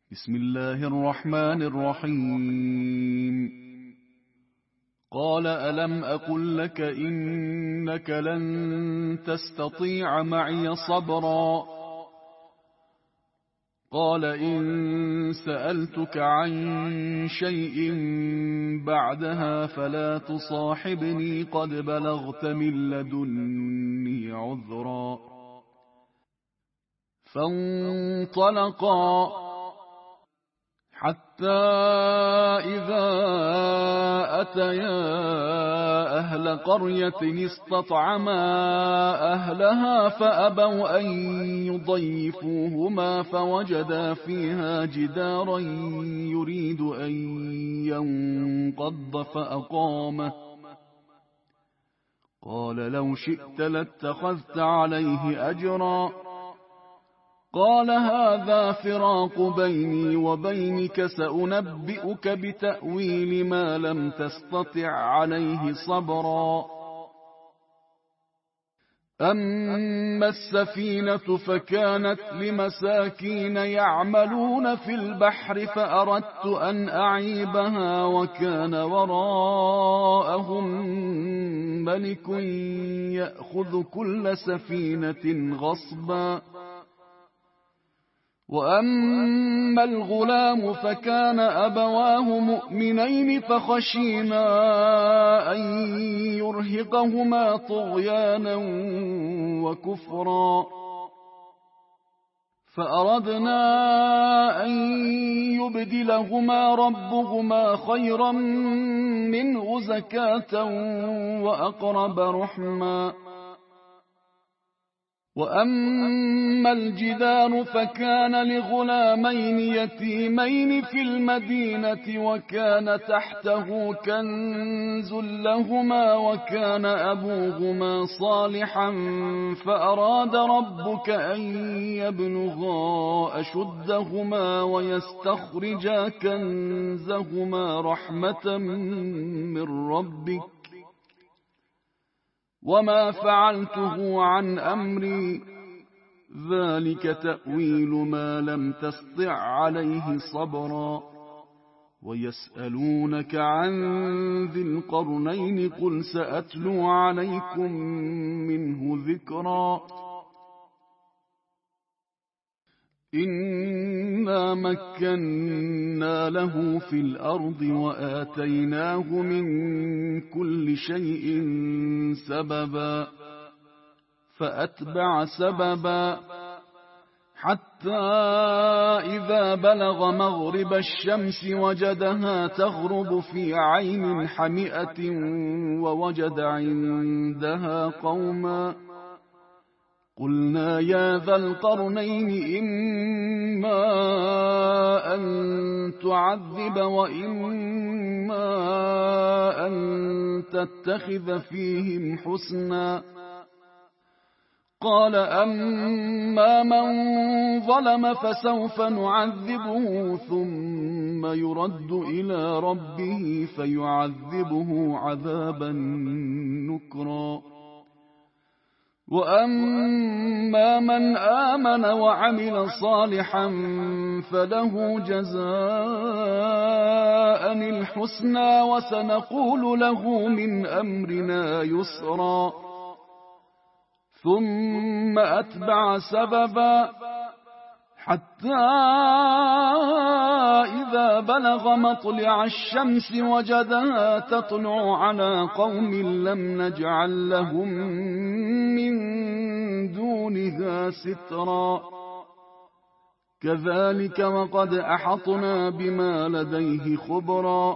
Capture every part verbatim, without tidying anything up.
بسم الله الرحمن الرحيم. قال ألم أقل لك إنك لن تستطيع معي صبرا؟ قال إن سألتك عن شيء بعدها فلا تصاحبني قد بلغت من لدني عذرا. فانطلقا حتى إذا أتيا أهل قرية استطعما أهلها فأبوا أن يضيفوهما فوجدا فيها جدارا يريد أن ينقض فأقامه. قال لو شئت لاتخذت عليه أجرا. قال هذا فراق بيني وبينك سأنبئك بتأويل ما لم تستطع عليه صبرا. أما السفينة فكانت لمساكين يعملون في البحر فأردت أن أعيبها وكان وراءهم ملك يأخذ كل سفينة غصبا. وأما الغلام فكان أبواه مؤمنين فخشينا أن يرهقهما طغيانا وكفرا فأردنا أن يبدلهما ربهما خيرا منه زكاة وأقرب رحما. وأما الجدار فكان لغلامين يتيمين في المدينة وكان تحته كنز لهما وكان أبوهما صالحا فأراد ربك أن يبلغا أشدهما ويستخرجا كنزهما رحمة من ربك وما فعلته عن أمري ذلك تأويل ما لم تسطع عليه صبرا. ويسألونك عن ذي القرنين قل سأتلو عليكم منه ذكرا. إنا مكنا له في الأرض وآتيناه من كل شيء سببا فأتبع سببا حتى إذا بلغ مغرب الشمس وجدها تغرب في عين حمئة ووجد عندها قوما. قلنا يا ذا القرنين إما أن تعذب وإما أن تتخذ فيهم حسنا. قال أما من ظلم فسوف نعذبه ثم يرد إلى ربه فيعذبه عذابا نكرا. وأما من آمن وعمل صالحا فله جزاء الحسنى وسنقول له من أمرنا يسرا. ثم أتبع سببا حتى إذا بلغ مطلع الشمس وجدها تطلع على قوم لم نجعل لهم من دونها سترا. كذلك وقد أحطنا بما لديه خبرا.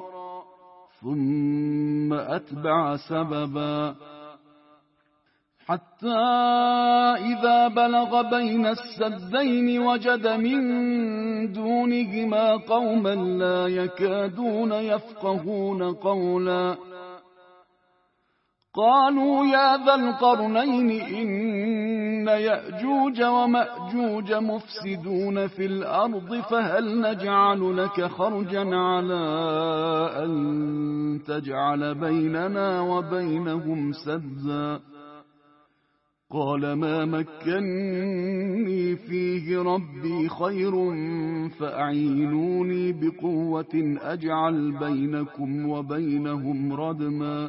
ثم أتبع سببا حتى إذا بلغ بين السدين وجد من دونهما قوما لا يكادون يفقهون قولا. قالوا يا ذا القرنين إن يأجوج ومأجوج مفسدون في الأرض فهل نجعل لك خرجا على أن تجعل بيننا وبينهم سدا. قال ما مكني فيه ربي خير فأعينوني بقوة أجعل بينكم وبينهم ردما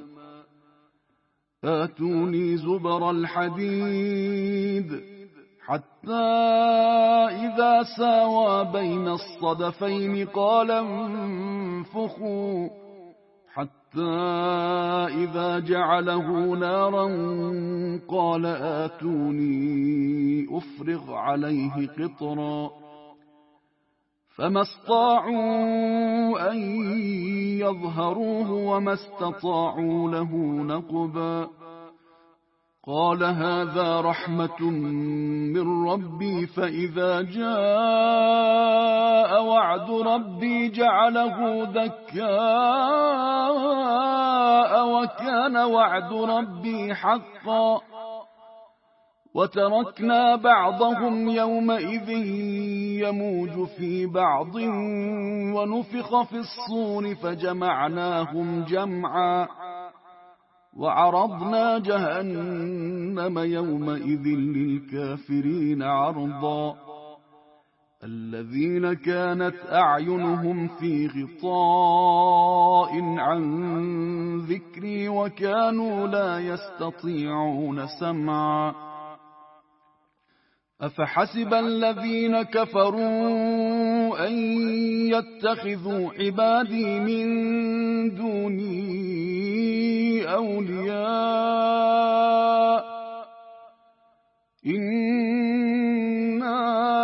آتوني زبر الحديد حتى إذا ساوى بين الصدفين قال انفخوا حتى إذا جعله نارا قال آتوني أفرغ عليه قطرا فما استطاعوا أن يظهروه وما استطاعوا له نقبا قال هذا رحمة من ربي فإذا جاء وعد ربي جعله دكاء وكان وعد ربي حقا وتركنا بعضهم يومئذ يموج في بعض ونفخ في الصور فجمعناهم جمعا وعرضنا جهنم يومئذ للكافرين عرضا الذين كانت أعينهم في غطاء عن ذكري وكانوا لا يستطيعون سمعا أفحسب الذين كفروا أن يتخذوا عبادي من دوني أولياء إنا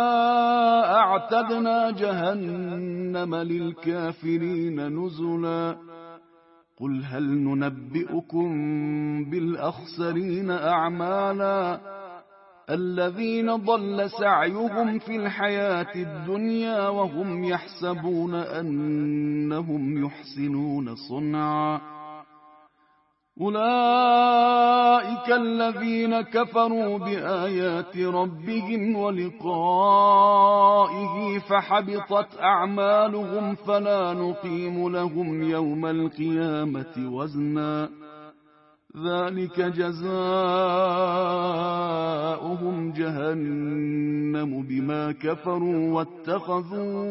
أعتدنا جهنم للكافرين نزلا قل هل ننبئكم بالأخسرين أعمالا الذين ضل سعيهم في الحياة الدنيا وهم يحسبون أنهم يحسنون صنعا أولئك الذين كفروا بآيات ربهم ولقائه فحبطت أعمالهم فلا نقيم لهم يوم القيامة وزنا ذلك جزاؤهم جهنم بما كفروا واتخذوا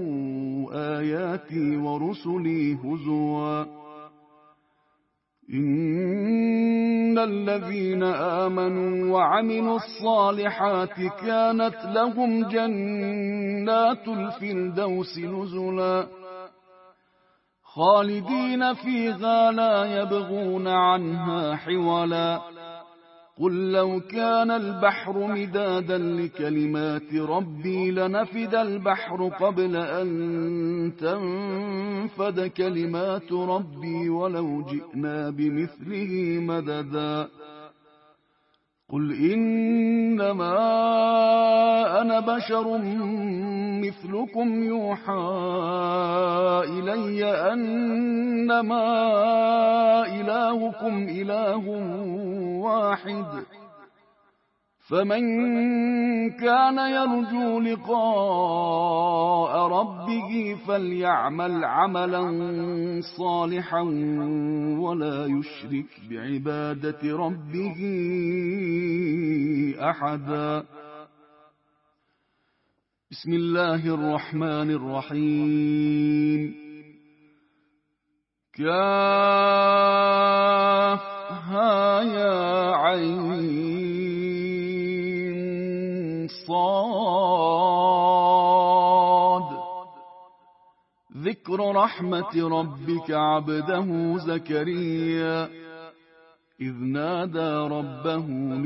آياتي ورسلي هزوا إن الذين آمنوا وعملوا الصالحات كانت لهم جنات الفردوس نزلا خالدين فيها لا يبغون عنها حولا قل لو كان البحر مدادا لكلمات ربي لنفد البحر قبل أن تنفد كلمات ربي ولو جئنا بمثله مددا قل إنما أنا بشر مثلكم يوحى إلي أنما إلهكم إله واحد فمن كان يرجو لقاء ربه فليعمل عملا صالحا ولا يشرك بعبادة ربه أحدا بسم الله الرحمن الرحيم كافها يا عين صاد ذكر رحمة ربك عبده زكريا إذ نادى ربه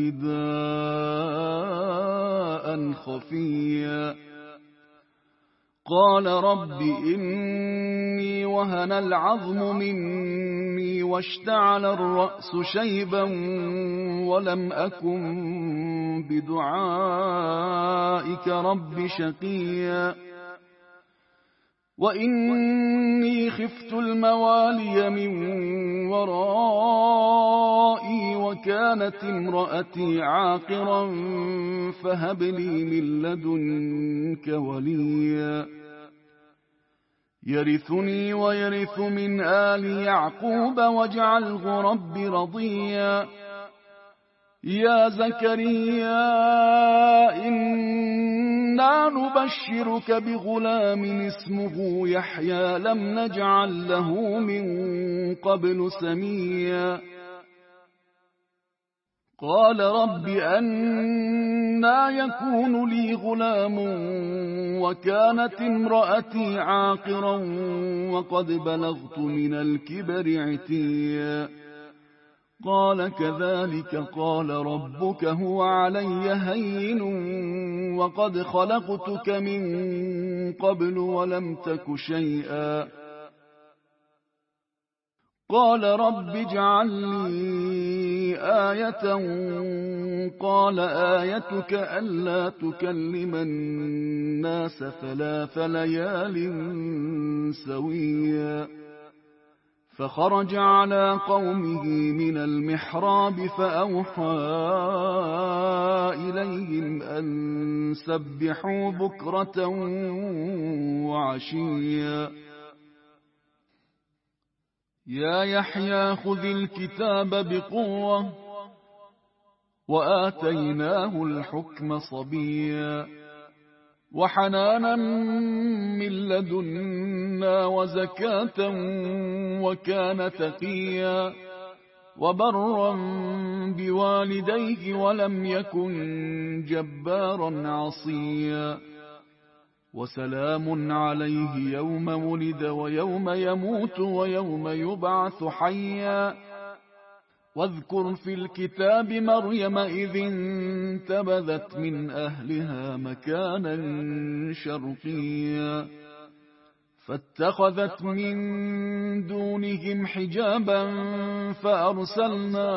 نداء خفيا قال رب إني وهن العظم مني واشتعل الرأس شيبا ولم أكن بدعائك رب شقيا وإني خفت الموالي من ورائي وكانت امرأتي عاقرا فهب لي من لدنك وليا يرثني ويرث من آل يعقوب واجعله رب رضيا يا زكريا إنا نبشرك بغلام اسمه يحيى لم نجعل له من قبل سميا قال رب أنى يكون لي غلام وكانت امرأتي عاقرا وقد بلغت من الكبر عتيا قال كذلك قال ربك هو علي هين وقد خلقتك من قبل ولم تك شيئا قال رب اجعل لي آية قال آيتك ألا تكلم الناس ثلاث ليال سويا فخرج على قومه من المحراب فأوحى إليهم أن سبحوا بكرة وعشيا يا يحيى خذ الكتاب بقوة وآتيناه الحكم صبيا وحنانا من لدنا وزكاة وكان تقيا وبرا بوالديه ولم يكن جبارا عصيا وسلام عليه يوم ولد ويوم يموت ويوم يبعث حيا واذكر في الكتاب مريم إذ انتبذت من أهلها مكانا شرقيا فاتخذت من دونهم حجابا فأرسلنا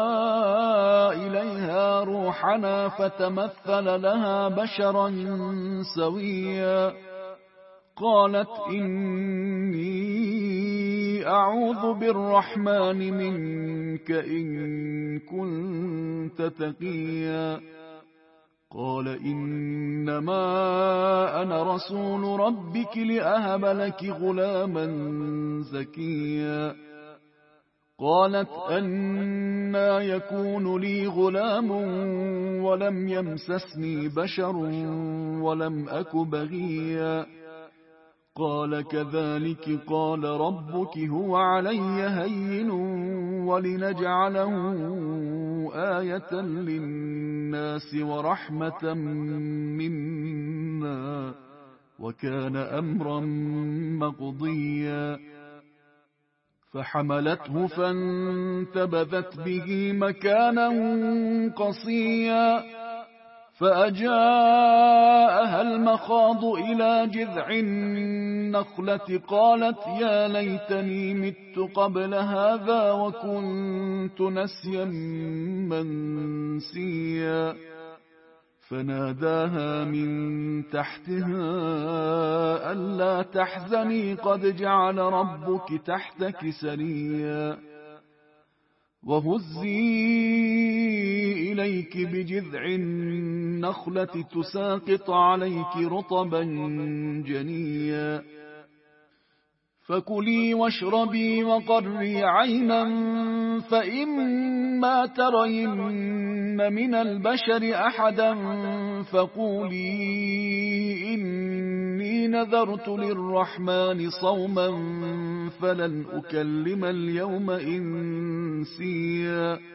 إليها روحنا فتمثل لها بشرا سويا قالت إني أعوذ بالرحمن منك إن كنت تقيا قال إنما أنا رسول ربك لأهب لك غلاما زكيا قالت أنى يكون لي غلام ولم يمسسني بشر ولم أك بغيا قال كذلك قال ربك هو علي هين ولنجعله آية للناس ورحمة منا وكان أمرا مقضيا فحملته فانتبذت به مكانا قصيا فأجاءها المخاض إلى جذع النخلة قالت يا ليتني مت قبل هذا وكنت نسيا منسيا فناداها من تحتها ألا تحزني قد جعل ربك تحتك سريا وهزي إليك بجذع النخلة تساقط عليك رطبا جنيا فكلي واشربي وقري عينا فإما ترين من البشر أحدا فقولي إني نذرت للرحمن صوما فلن أكلم اليوم إنسيا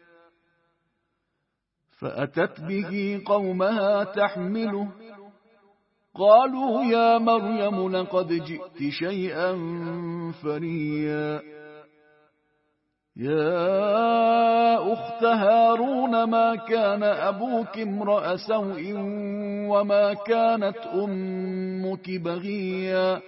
فأتت به قومها تحمله قالوا يا مريم لقد جئت شيئا فريا يا أخت هارون ما كان أبوك امرأ سوء وما كانت أمك بغيا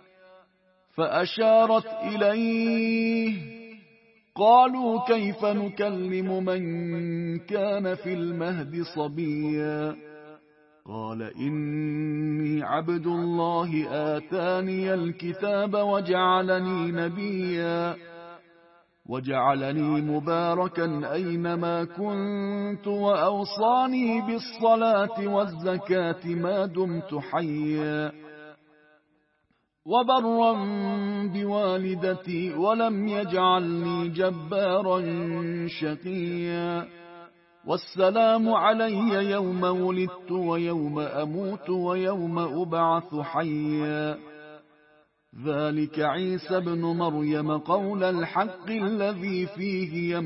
فأشارت إليه قالوا كيف نكلم من كان في المهد صبيا قال إني عبد الله آتاني الكتاب وجعلني نبيا وجعلني مباركا أينما كنت وأوصاني بالصلاة والزكاة ما دمت حيا وبرا بوالدتي ولم يجعلني جبارا شقيا والسلام علي يوم ولدت ويوم أموت ويوم أبعث حيا ذلك عيسى ابن مريم قول الحق الذي فيه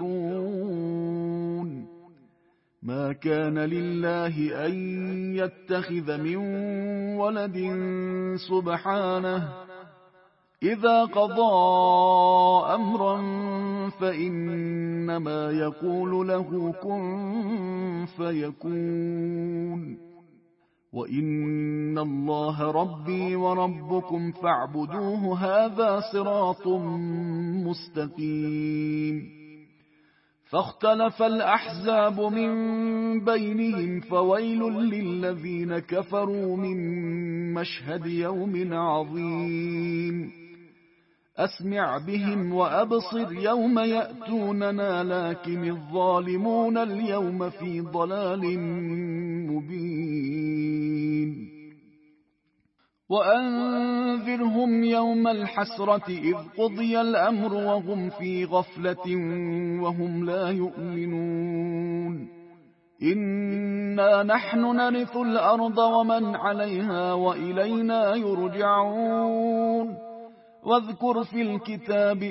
يمترون ما كان لله أن يتخذ من ولد سبحانه إذا قضى أمرا فإنما يقول له كن فيكون وإن الله ربي وربكم فاعبدوه هذا صراط مستقيم فاختلف الأحزاب من بينهم فويل للذين كفروا من مشهد يوم عظيم أسمع بهم وأبصر يوم يأتوننا لكن الظالمون اليوم في ضلال مبين وأنذرهم يوم الحسرة إذ قضي الأمر وهم في غفلة وهم لا يؤمنون إنا نحن نرث الأرض ومن عليها وإلينا يرجعون واذكر في الكتاب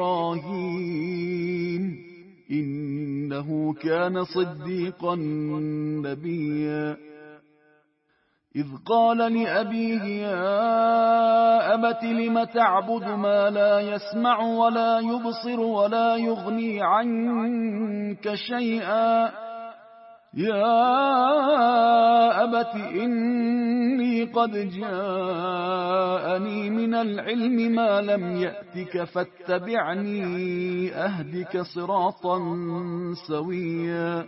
إبراهيم إنه كان صديقا نبيا إذ قال لأبيه يا أبت لم تعبد ما لا يسمع ولا يبصر ولا يغني عنك شيئا يا أبت إني قد جاءني من العلم ما لم يأتك فاتبعني أهدك صراطا سويا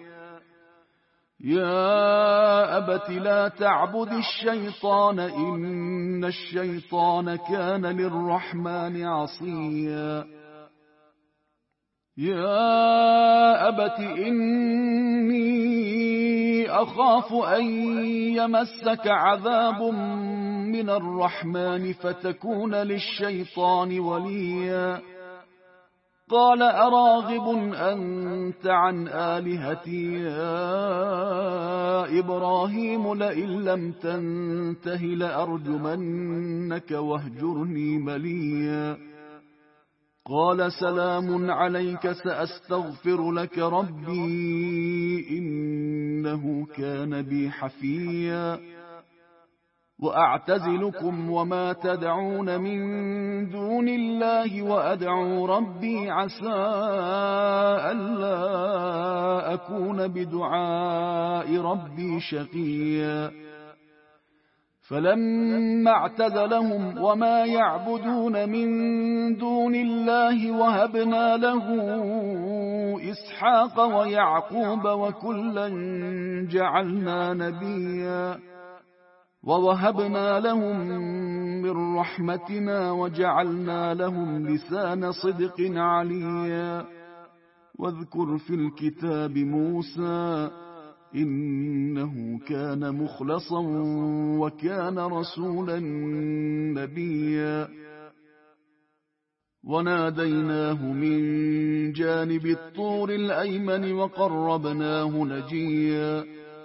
يا أبت لا تعبد الشيطان إن الشيطان كان للرحمن عصيا يا أبت إني أخاف أن يمسك عذاب من الرحمن فتكون للشيطان وليا قال أراغب أنت عن آلهتي يا إبراهيم لئن لم تنته لأرجمنك واهجرني مليا قال سلام عليك سأستغفر لك ربي إنه كان بي حفيا وأعتزلكم وما تدعون من دون الله وأدعو ربي عسى ألا أكون بدعاء ربي شقيا فلما اعتزلهم وما يعبدون من دون الله وهبنا له إسحاق ويعقوب وكلا جعلنا نبيا ووهبنا لهم من رحمتنا وجعلنا لهم لسان صدق عليا واذكر في الكتاب موسى إنه كان مخلصا وكان رسولا نبيا وناديناه من جانب الطور الأيمن وقربناه نجيا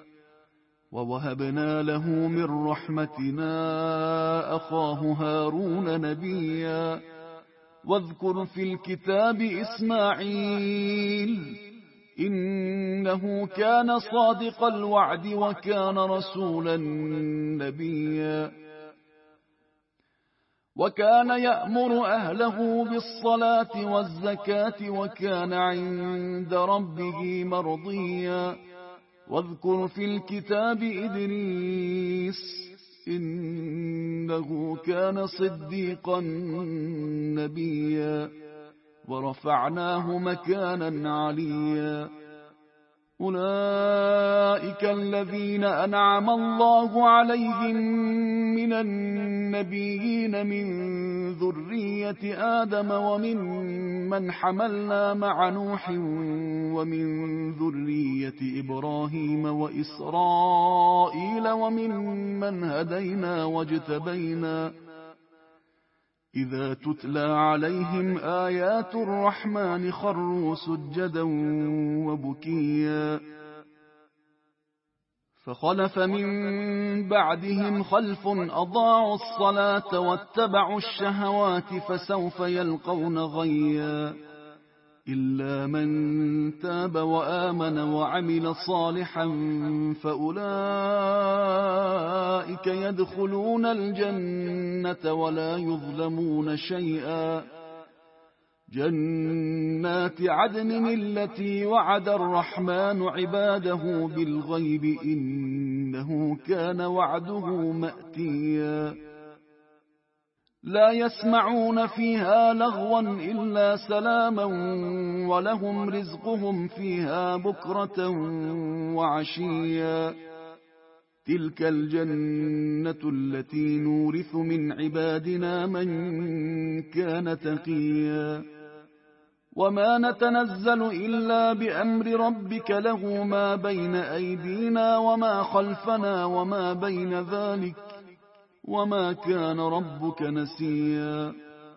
ووهبنا له من رحمتنا أخاه هارون نبيا واذكر في الكتاب إسماعيل إنه كان صادق الوعد وكان رسولا نبيا وكان يأمر أهله بالصلاة والزكاة وكان عند ربه مرضيا واذكر في الكتاب إدريس إنه كان صديقا نبيا ورفعناه مكانا عليا أولئك الذين أنعم الله عليهم من النبيين من ذرية آدم ومن من حملنا مع نوح ومن ذرية إبراهيم وإسرائيل ومن من هدينا واجتبينا إذا تتلى عليهم آيات الرحمن خروا سجدا وبكيا فخلف من بعدهم خلف أضاعوا الصلاة واتبعوا الشهوات فسوف يلقون غيا إلا من تاب وآمن وعمل صالحا فأولئك يدخلون الجنة ولا يظلمون شيئا جنات عدن التي وعد الرحمن عباده بالغيب إنه كان وعده مأتيا لا يسمعون فيها لغوا إلا سلاما ولهم رزقهم فيها بكرة وعشيا تلك الجنة التي نورث من عبادنا من كان تقيا وما نتنزل إلا بأمر ربك له ما بين أيدينا وما خلفنا وما بين ذلك وما كان ربك نسيا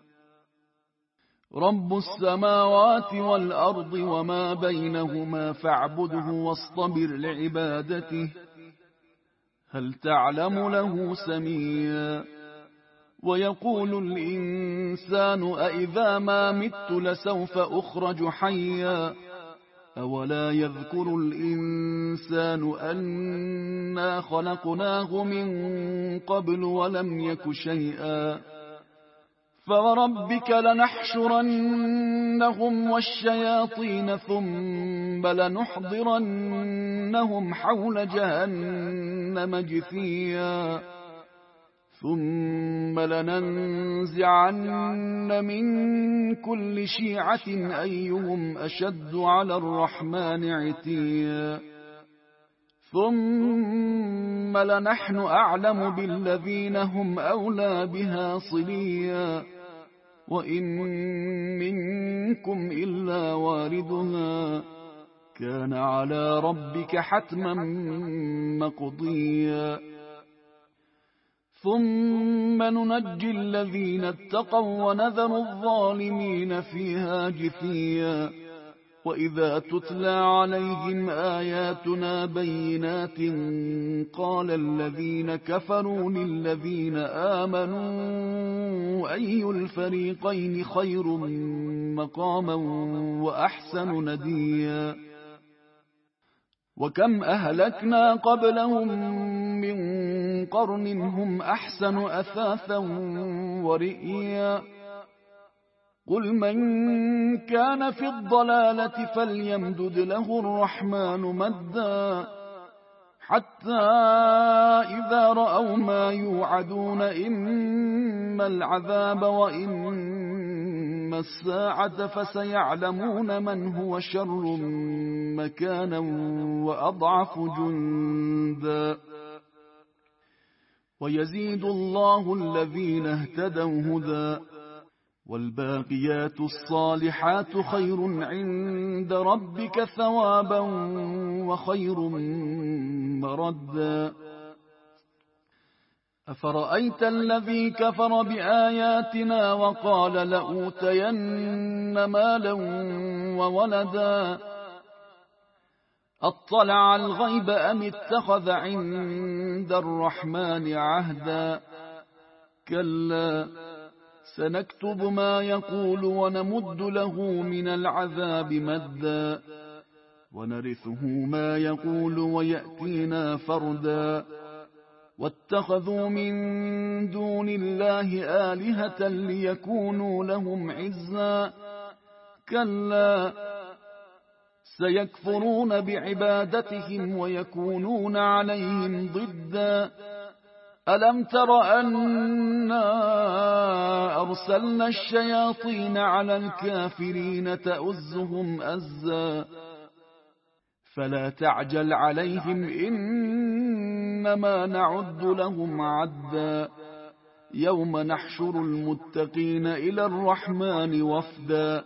رب السماوات والأرض وما بينهما فاعبده واصطبر لعبادته هل تعلم له سميا ويقول الإنسان أإذا ما مت لسوف أخرج حيا أولا يذكر الإنسان أنا خلقناه من قبل ولم يك شيئا فوربك لنحشرنهم والشياطين ثم لنحضرنهم حول جهنم جثيا ثم لننزعن من كل شيعة أيهم أشد على الرحمن عتيا ثم لنحن أعلم بالذين هم أولى بها صليا وإن منكم إلا واردها كان على ربك حتما مقضيا ثم ننجي الذين اتقوا ونذر الظالمين فيها جثيا وإذا تتلى عليهم آياتنا بينات قال الذين كفروا للذين آمنوا أي الفريقين خير مقاما وأحسن نديا وكم أهلكنا قبلهم من قرن هم أحسن أثاثا ورئيا قل من كان في الضلالة فليمدد له الرحمن مدا حتى إذا رأوا ما يوعدون إما العذاب وإما الساعة فسيعلمون من هو شر مكانا وأضعف جندا ويزيد الله الذين اهتدوا هدى والباقيات الصالحات خير عند ربك ثوابا وخير مردا أفرأيت الذي كفر بآياتنا وقال لأوتين مالا وولدا أطلع الغيب أم اتخذ عند الرحمن عهدا كلا سنكتب ما يقول ونمد له من العذاب مدا ونرثه ما يقول ويأتينا فردا واتخذوا من دون الله آلهة ليكونوا لهم عزا كلا سيكفرون بعبادتهم ويكونون عليهم ضدا ألم تر أنا أرسلنا الشياطين على الكافرين تؤزهم أزا فلا تعجل عليهم إنما نعد لهم عدا يوم نحشر المتقين إلى الرحمن وفدا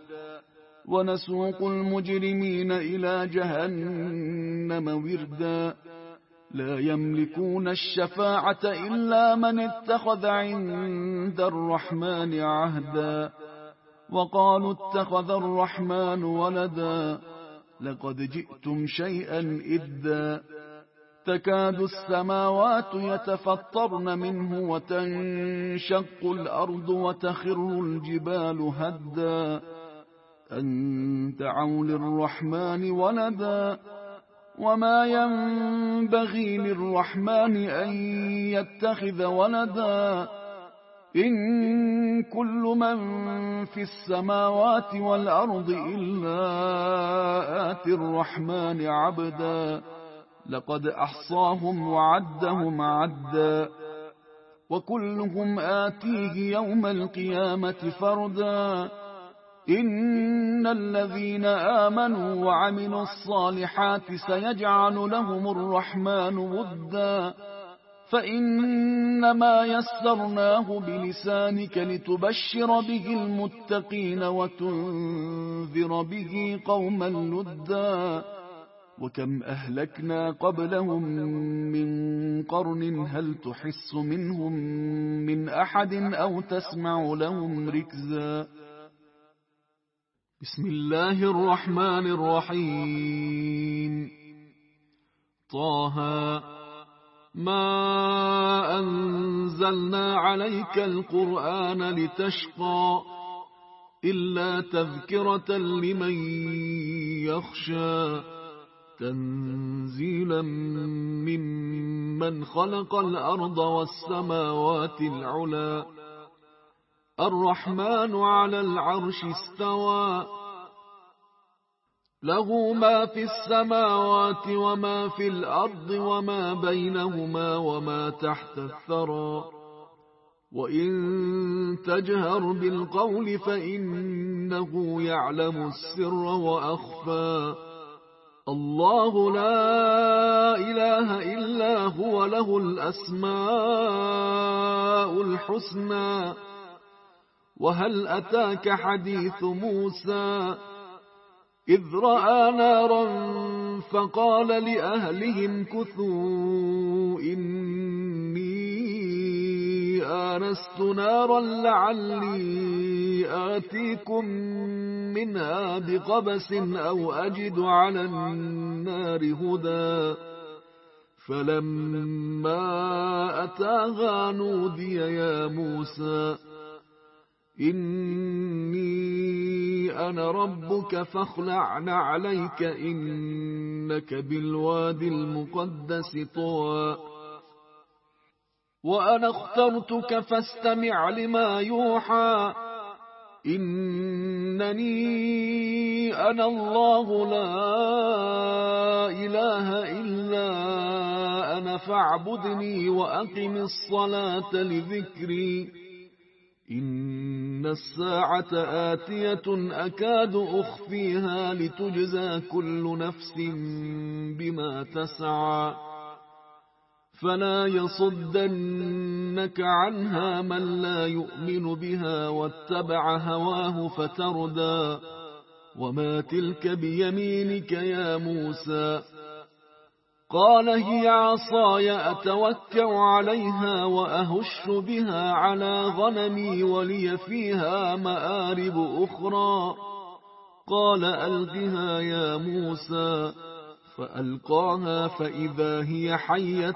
ونسوق المجرمين إلى جهنم وردا لا يملكون الشفاعة إلا من اتخذ عند الرحمن عهدا وقالوا اتخذ الرحمن ولدا لقد جئتم شيئا إدا تكاد السماوات يتفطرن منه وتنشق الأرض وتخر الجبال هدا أن دعوا للرحمن ولدا وما ينبغي للرحمن أن يتخذ ولدا إن كل من في السماوات والأرض إلا آتي الرحمن عبدا لقد أحصاهم وعدهم عدا وكلهم آتيه يوم القيامة فردا إن الذين آمنوا وعملوا الصالحات سيجعل لهم الرحمن ودا فإنما يسرناه بلسانك لتبشر به المتقين وتنذر به قوما لدا وكم أهلكنا قبلهم من قرن هل تحس منهم من أحد أو تسمع لهم ركزا بسم الله الرحمن الرحيم طه ما أنزلنا عليك القرآن لتشقى إلا تذكرة لمن يخشى تنزيلا ممن خلق الأرض والسماوات العلى الرحمن على العرش استوى له ما في السماوات وما في الأرض وما بينهما وما تحت الثرى وإن تجهر بالقول فإنه يعلم السر وأخفى الله لا إله إلا هو له الأسماء الحسنى وهل أتاك حديث موسى إذ رأى نارا فقال لأهلهم كثوا إني آنست نارا لعلي آتيكم منها بقبس أو أجد على النار هدى فلما أتاها نودي يا موسى إني أنا ربك فاخلع نعليك إنك بالوادي المقدس طوى وأنا اخترتك فاستمع لما يوحى إنني أنا الله لا إله إلا أنا فاعبدني وأقم الصلاة لذكري إن الساعة آتية أكاد أخفيها لتجزى كل نفس بما تسعى فلا يصدنك عنها من لا يؤمن بها واتبع هواه فتردى وما تلك بيمينك يا موسى قال هي عصاي أتوكأ عليها وأهش بها على غنمي ولي فيها مآرب أخرى قال ألقها يا موسى فألقاها فإذا هي حية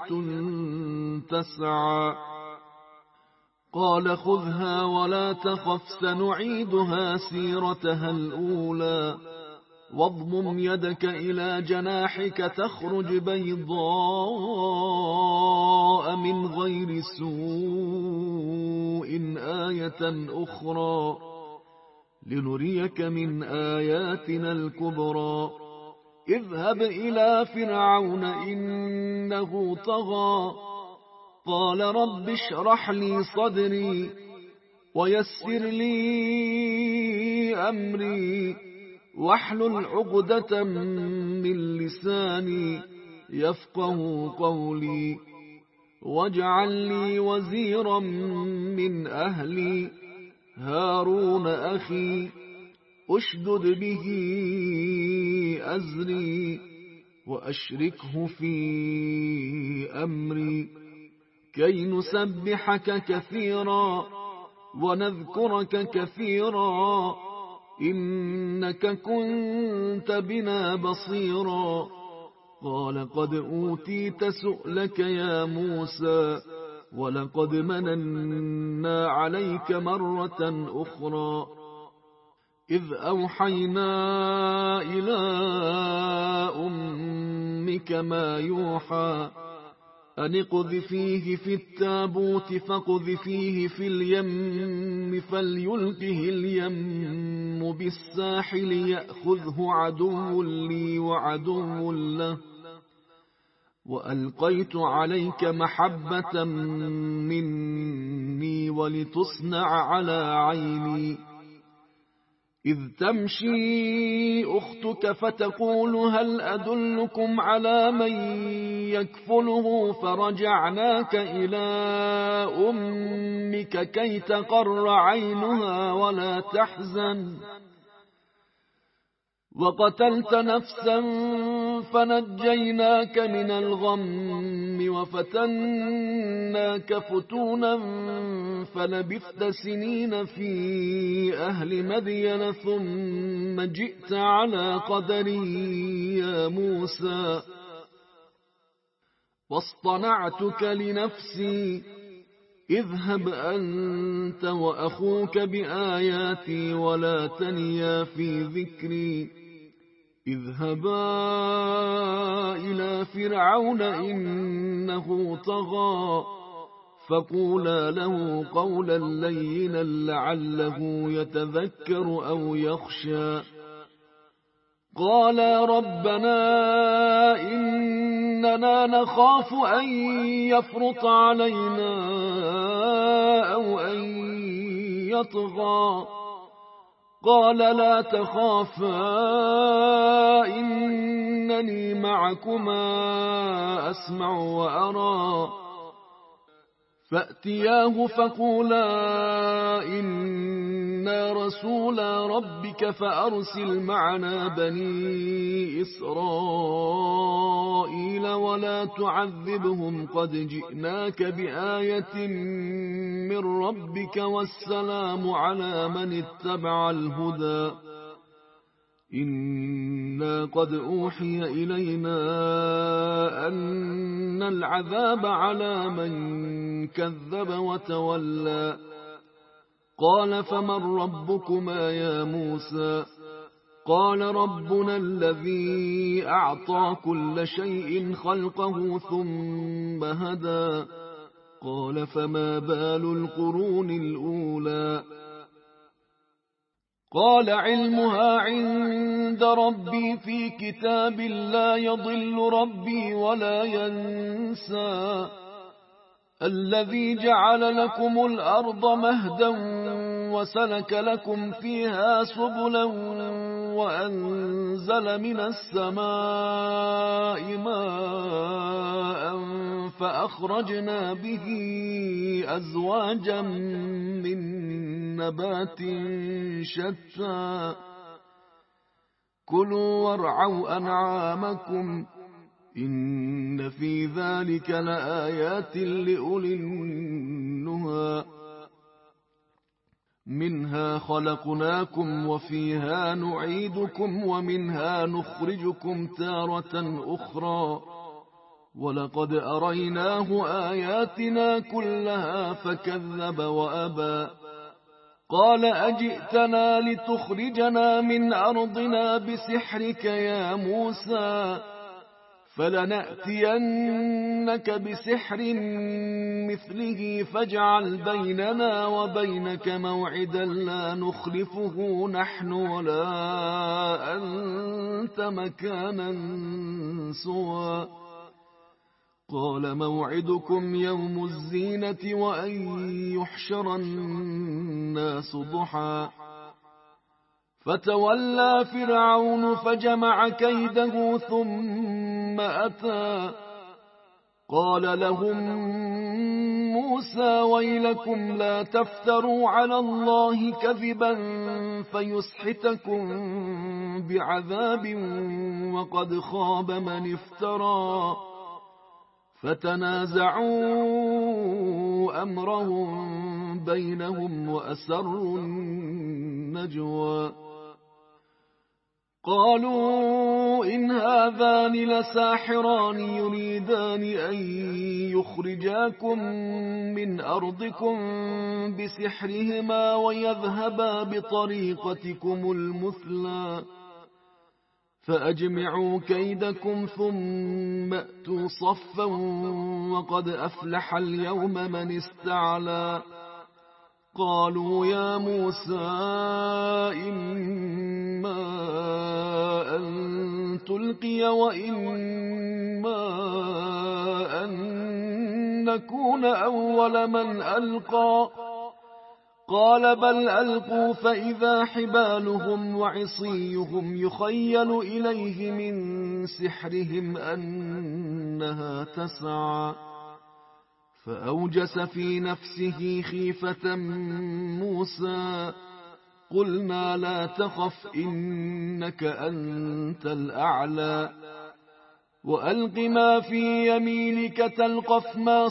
تسعى قال خذها ولا تخف سنعيدها سيرتها الأولى واضمم يدك إلى جناحك تخرج بيضاء من غير سوء آية أخرى لنريك من آياتنا الكبرى اذهب إلى فرعون إنه طغى قال رب اشرح لي صدري ويسر لي أمري واحلل عقدة من لساني يفقه قولي واجعل لي وزيرا من أهلي هارون أخي أشدد به أزري وأشركه في أمري كي نسبحك كثيرا ونذكرك كثيرا إنك كنت بنا بصيرا. قال قد أوتيت سؤلك يا موسى ولقد مننا عليك مرة أخرى إذ أوحينا إلى أمك ما يوحى أن اقذفيه في التابوت فاقذفيه في اليم فليلقه اليم بالساحل يأخذه عدو لي وعدو له وألقيت عليك محبة مني ولتصنع على عيني إذ تمشي أختك فتقول هل أدلكم على من يكفله فرجعناك إلى أمك كي تقر عينها ولا تحزن وقتلت نفسا فنجيناك من الغم وفتناك فتونا فلبثت سنين في أهل مدين ثم جئت على قدري يا موسى واصطنعتك لنفسي اذهب أنت وأخوك بآياتي ولا تنيا في ذكري اذهبا إلى فرعون إنه طغى فقولا له قولا لينا لعله يتذكر أو يخشى قالا ربنا إننا نخاف أن يفرط علينا أو أن يطغى قال لا تخافا إنني معكما أسمع وأرى فأتياه فقولا إنا رسولا ربك فأرسل معنا بني إسرائيل ولا تعذبهم قد جئناك بآية من ربك والسلام على من اتبع الهدى إنا قد أوحي إلينا أن العذاب على من كذب وتولى قال فمن ربكما يا موسى قال ربنا الذي أعطى كل شيء خلقه ثم هدى قال فما بال القرون الأولى قال علمها عند ربي في كتاب لا يضل ربي ولا ينسى الذي جعل لكم الأرض مهدا وسلك لكم فيها سبلا وأنزل من السماء ماء فأخرجنا به أزواجا من نبات شتى كلوا وارعوا أنعامكم إن في ذلك لآيات لأولي النهى منها خلقناكم وفيها نعيدكم ومنها نخرجكم تارة أخرى ولقد أريناه آياتنا كلها فكذب وأبى قال أجئتنا لتخرجنا من أرضنا بسحرك يا موسى فلنأتينك بسحر مثله فاجعل بيننا وبينك موعدا لا نخلفه نحن ولا أنت مكانا سوى قال موعدكم يوم الزينة وأن يحشر الناس ضحى فتولى فرعون فجمع كيده ثم أتى قال لهم موسى ويلكم لا تفتروا على الله كذبا فيسحتكم بعذاب وقد خاب من افترى فتنازعوا أمرهم بينهم وأسروا النجوى قالوا إن هذان لساحران يريدان أن يخرجاكم من أرضكم بسحرهما ويذهبا بطريقتكم المثلى فأجمعوا كيدكم ثم أتوا صفا وقد أفلح اليوم من استعلى قالوا يا موسى إما أن تلقي وإما أن نكون أول من ألقى قال بل ألقوا فإذا حبالهم وعصيهم يخيل إليه من سحرهم أنها تسعى فأوجس في نفسه خيفة موسى قلنا لا تخف إنك أنت الأعلى وألق ما في يمينك تلقف ما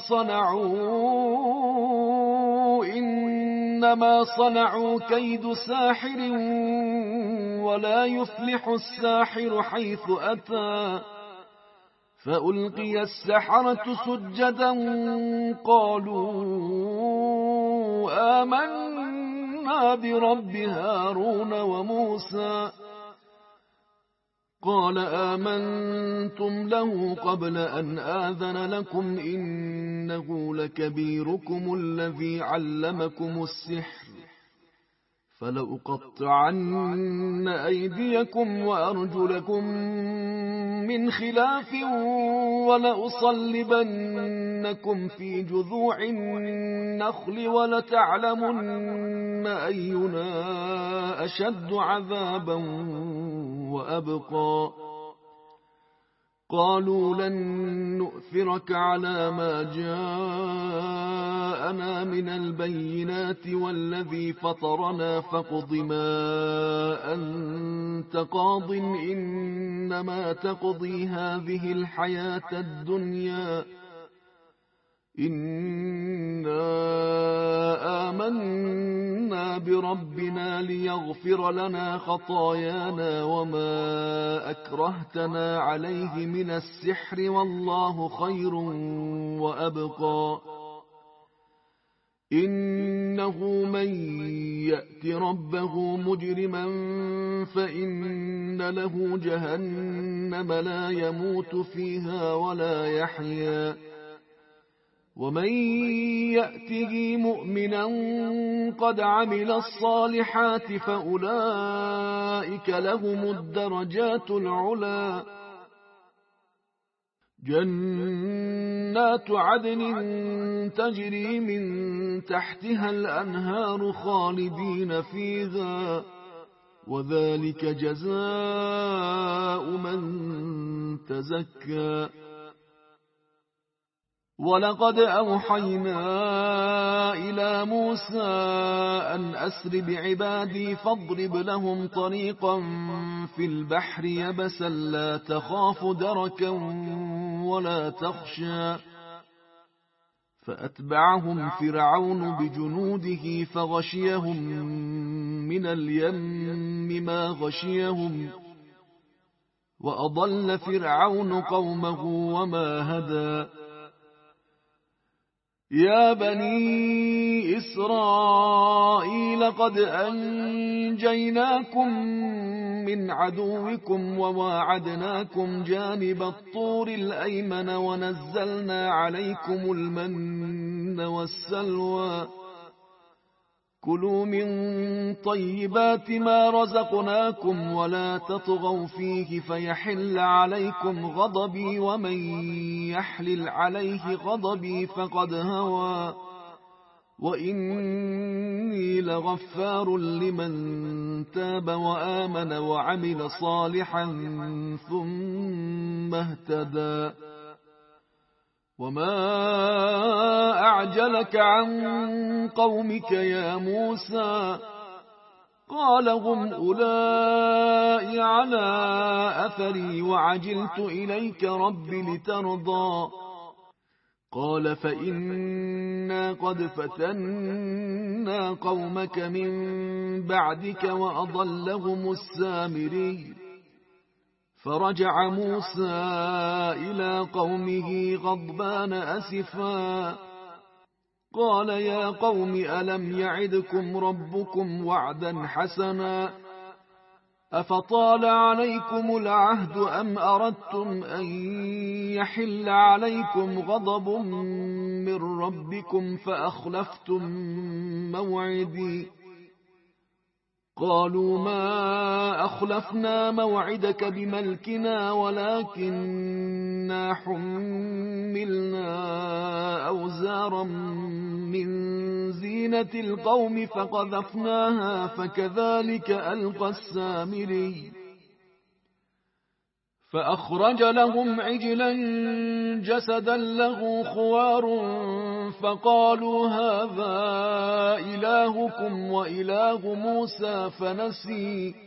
صنعوا إنما صنعوا كيد ساحر ولا يفلح الساحر حيث أتى فألقي السحرة سجدا قالوا آمنا برب هارون وموسى قال آمنتم له قبل أن آذن لكم إنه لكبيركم الذي علمكم السحر فلأقطعن أيديكم وأرجلكم من خلاف ولأصلبنكم في جذوع النخل ولتعلمن أينا أشد عذابا وأبقى قالوا لن نؤثرك على ما جاءنا من البينات والذي فطرنا فاقض ما أنت قاض إنما تقضي هذه الحياة الدنيا إنا آمنا بربنا ليغفر لنا خطايانا وما أكرهتنا عليه من السحر والله خير وأبقى إنه من يأت ربه مجرما فإن له جهنم لا يموت فيها ولا يحيا ومن يأته مؤمنا قد عمل الصالحات فأولئك لهم الدرجات العلا جنات عدن تجري من تحتها الأنهار خالدين فيها وذلك جزاء من تزكى ولقد أوحينا إلى موسى أن أسر بعبادي فاضرب لهم طريقا في البحر يبسا لا تخاف دركا ولا تخشى فأتبعهم فرعون بجنوده فغشيهم من اليم ما غشيهم وأضل فرعون قومه وما هدى يا بني إسرائيل قد أنجيناكم من عدوكم وواعدناكم جانب الطور الأيمن ونزلنا عليكم المن والسلوى كلوا من طيبات ما رزقناكم ولا تطغوا فيه فيحل عليكم غضبي ومن يحلل عليه غضبي فقد هوى وإني لغفار لمن تاب وآمن وعمل صالحا ثم اهتدى وما أعجلك عن قومك يا موسى؟ قال هم أولئك على أثري وعجلت إليك رب لترضى. قال فإنا قد فتنا قومك من بعدك وأضلهم السامري. فرجع موسى إلى قومه غضبان أسفا قال يا قوم ألم يعدكم ربكم وعدا حسنا أفطال عليكم العهد أم أردتم أن يحل عليكم غضب من ربكم فأخلفتم موعدي؟ قالوا ما أخلفنا موعدك بملكنا ولكننا حملنا أوزارا من زينة القوم فقذفناها فكذلك ألقى السامري. فأخرج لهم عجلا جسدا له خوار فقالوا هذا إلهكم وإله موسى فنسي.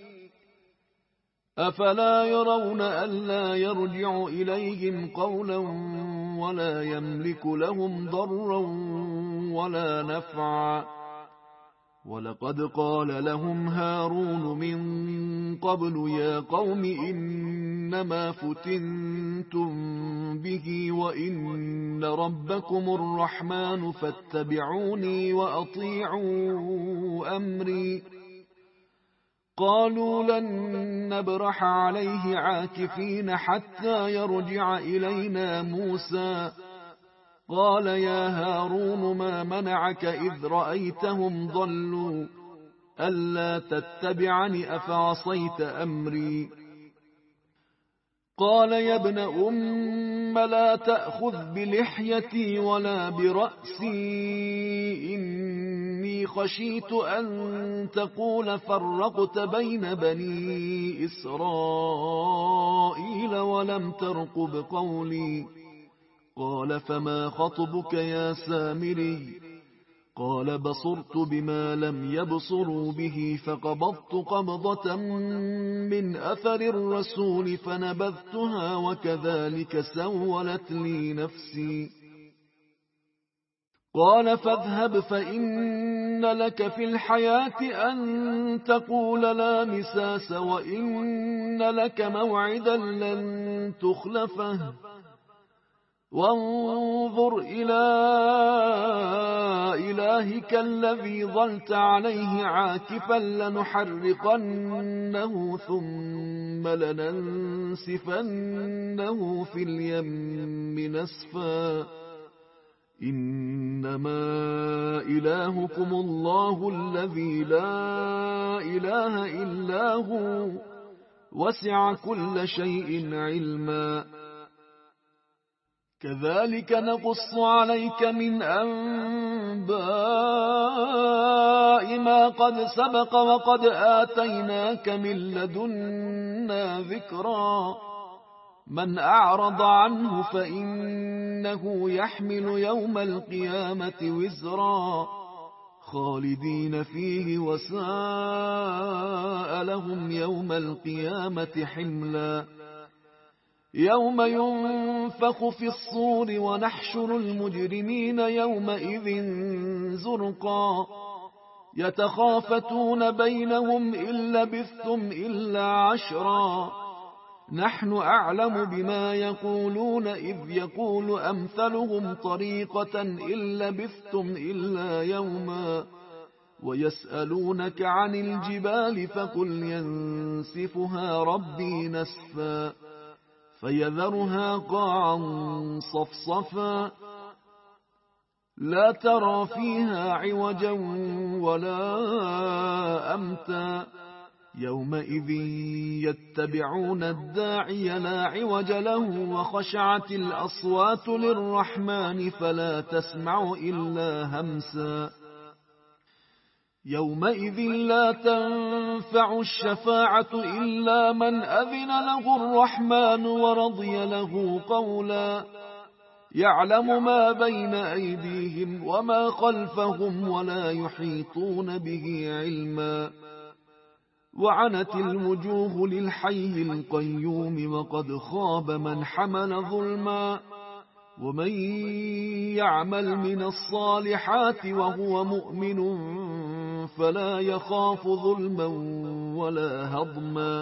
أفلا يرون ألا يرجع إليهم قولا ولا يملك لهم ضرا ولا نفعا؟ ولقد قال لهم هارون من قبل يا قوم إنما فتنتم به وإن ربكم الرحمن فاتبعوني وأطيعوا أمري. قالوا لن نبرح عليه عاكفين حتى يرجع إلينا موسى. قال يا هارون ما منعك إذ رأيتهم ضلوا ألا تتبعني أفعصيت أمري؟ قال يا ابن أم لا تأخذ بلحيتي ولا برأسي إني خشيت أن تقول فرقت بين بني إسرائيل ولم ترقب قولي. قال فما خطبك يا سامري؟ قال بصرت بما لم يبصروا به فقبضت قبضة من أثر الرسول فنبذتها وكذلك سولت لي نفسي. قال فاذهب فإن لك في الحياة أن تقول لا مساس وإن لك موعدا لن تخلفه وانظر إلى إلهك الذي ظلت عليه عاكفا لنحرقنه ثم لننسفنه في اليم نسفا إنما إلهكم الله الذي لا إله إلا هو وسع كل شيء علما. كذلك نقص عليك من أنباء ما قد سبق وقد آتيناك من لدنا ذكرا. من أعرض عنه فإنه يحمل يوم القيامة وزرا خالدين فيه وساء لهم يوم القيامة حملا. يوم ينفخ في الصور ونحشر المجرمين يومئذ زرقا يتخافتون بينهم إن لبثتم إلا عشرا نحن أعلم بما يقولون إذ يقول أمثلهم طريقة إن لبثتم إلا يوما ويسألونك عن الجبال فقل ينسفها ربي نسفا فيذرها قاعا صفصفا لا ترى فيها عوجا ولا أمتا يومئذ يتبعون الداعي لا عوج له وخشعت الأصوات للرحمن فلا تسمع إلا همسا يومئذ لا تنفع الشفاعة إلا من أذن له الرحمن ورضي له قولا يعلم ما بين أيديهم وما خلفهم ولا يحيطون به علما وعنت الوجوه للحي القيوم وقد خاب من حمل ظلما ومن يعمل من الصالحات وهو مؤمن فلا يخاف ظلما ولا هضما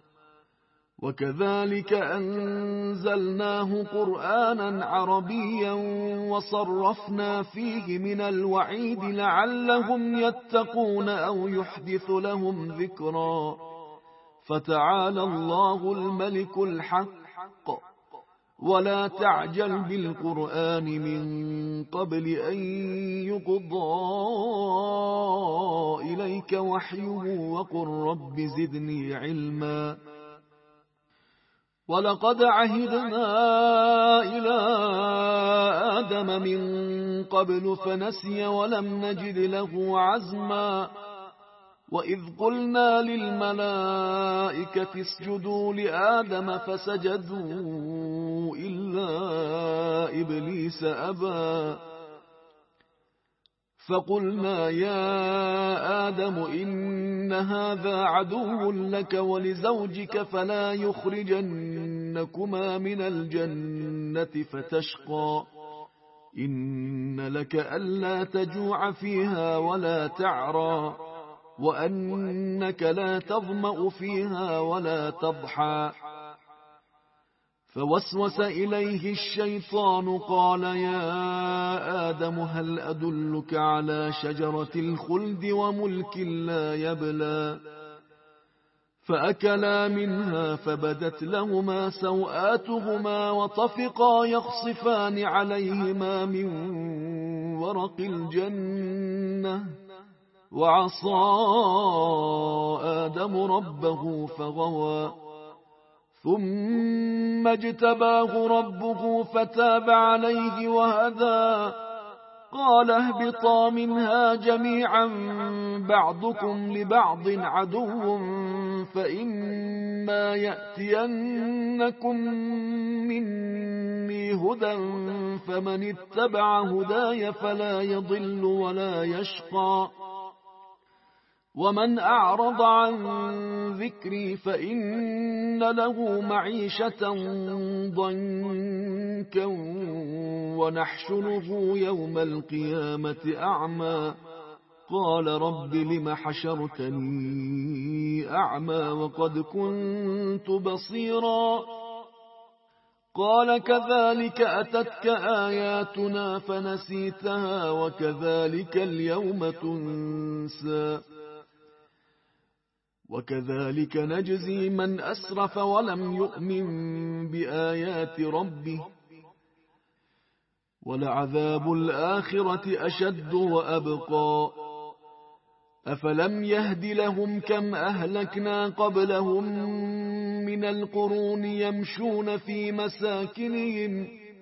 وكذلك أنزلناه قرآنا عربيا وصرفنا فيه من الوعيد لعلهم يتقون أو يحدث لهم ذكرا فتعالى الله الملك الحق ولا تعجل بالقرآن من قبل أن يقضى إليك وحيه وقل رب زدني علما ولقد عهدنا إلى آدم من قبل فنسي ولم نجد له عزما وإذ قلنا للملائكة اسجدوا لآدم فسجدوا إلا إبليس أبى فقلنا يا آدم إن هذا عدو لك ولزوجك فلا يخرجنكما من الجنة فتشقى إن لك ألا تجوع فيها ولا تعرى وأنك لا تظمأ فيها ولا تضحى فوسوس إليه الشيطان قال يا آدم هل أدلك على شجرة الخلد وملك لا يبلى فأكلا منها فبدت لهما سوآتهما وطفقا يخصفان عليهما من ورق الجنة وعصى آدم ربه فغوى ثم اجتباه ربه فتاب عليه وهدى قال اهبطا منها جميعا بعضكم لبعض عدو فإما يأتينكم مني هدى فمن اتبع هداي فلا يضل ولا يشقى ومن أعرض عن ذكري فإن له معيشة ضنكا ونحشره يوم القيامة أعمى قال رب لم حشرتني أعمى وقد كنت بصيرا قال كذلك أتتك آياتنا فنسيتها وكذلك اليوم تنسى وكذلك نجزي من أسرف ولم يؤمن بآيات ربه ولعذاب الآخرة أشد وأبقى أفلم يهد لهم كم أهلكنا قبلهم من القرون يمشون في مساكنهم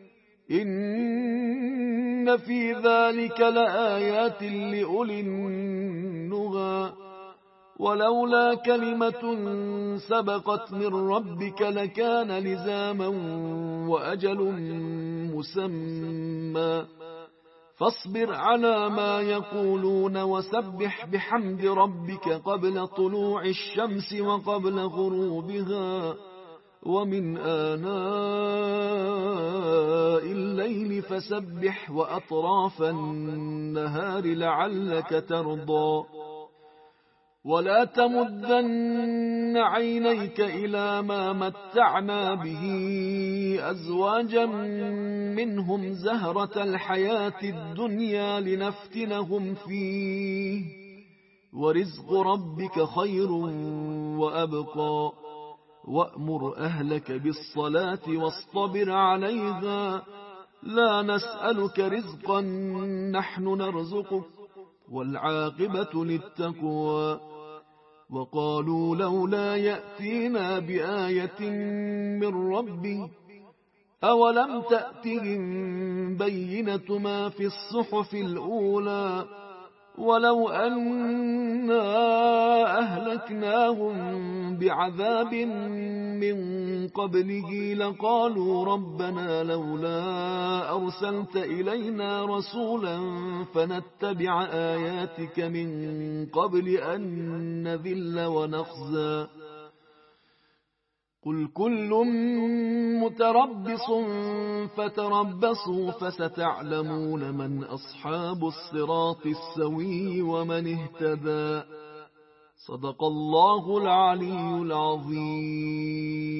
إن في ذلك لآيات لأولي النهى ولولا كلمة سبقت من ربك لكان لزاما وأجل مسمى فاصبر على ما يقولون وسبح بحمد ربك قبل طلوع الشمس وقبل غروبها ومن آناء الليل فسبح وأطراف النهار لعلك ترضى ولا تمدن عينيك إلى ما متعنا به أزواجا منهم زهرة الحياة الدنيا لنفتنهم فيه ورزق ربك خير وأبقى وأمر أهلك بالصلاة واصطبر عليها لا نسألك رزقا نحن نرزقك والعاقبة للتقوى وقالوا لولا يأتينا بآية من ربه أولم تأتهم بينة ما في الصحف الأولى ولو أنا أهلكناهم بعذاب من قبله لقالوا ربنا لولا أرسلت إلينا رسولا فنتبع آياتك من قبل أن نذل ونخزى قل كل متربص فتربصوا فستعلمون من أصحاب الصراط السوي ومن اهتدى. صدق الله العلي العظيم.